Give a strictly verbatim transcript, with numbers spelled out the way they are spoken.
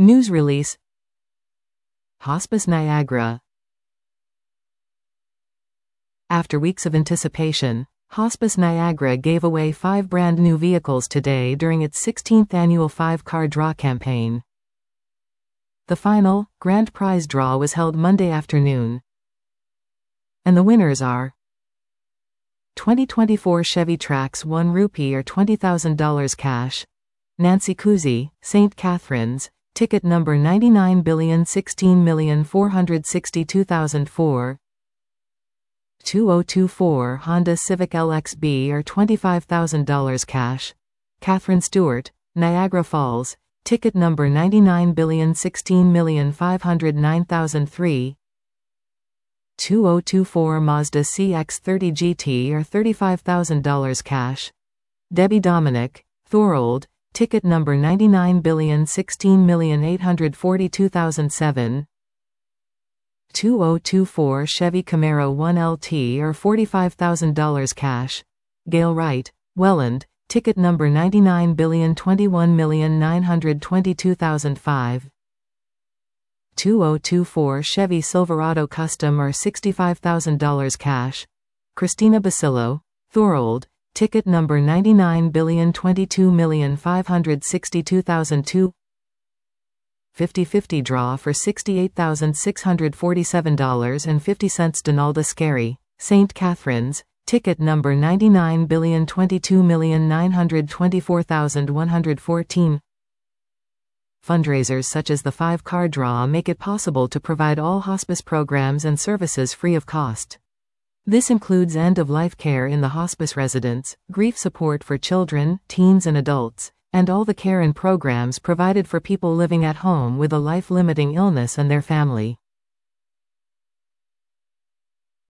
News release. Hospice Niagara. After weeks of anticipation, Hospice Niagara gave away five brand new vehicles today during its sixteenth annual five-car draw campaign. The final, grand prize draw was held Monday afternoon. And the winners are twenty twenty-four Chevy Trax one rupee or twenty thousand dollars cash. Nancy Kuzi, Saint Catharines, ticket number ninety-nine billion sixteen million four hundred sixty-two thousand four. two thousand twenty-four Honda Civic L X B or twenty-five thousand dollars cash. Catherine Stewart, Niagara Falls, ticket number ninety-nine billion sixteen million five hundred nine thousand three. two thousand twenty-four Mazda C X thirty G T or thirty-five thousand dollars cash. Debbie Dominic, Thorold, ticket number ninety-nine billion sixteen million eight hundred forty-two thousand seven. two thousand twenty-four Chevy Camaro one L T or forty-five thousand dollars cash. Gail Wright, Welland, ticket number ninety-nine billion twenty-one million nine hundred twenty-two thousand five. two thousand twenty-four Chevy Silverado Custom or sixty-five thousand dollars cash. Christina Basillo, Thorold, ticket number ninety-nine billion twenty-two million five hundred sixty-two thousand two. fifty fifty draw for sixty-eight thousand six hundred forty-seven dollars and fifty cents. Donalda Scary, Saint Catharines, ticket number ninety-nine billion twenty-two million nine hundred twenty-four thousand one hundred fourteen. Fundraisers such as the five-car draw make it possible to provide all hospice programs and services free of cost. This includes end-of-life care in the hospice residence, grief support for children, teens and adults, and all the care and programs provided for people living at home with a life-limiting illness and their family.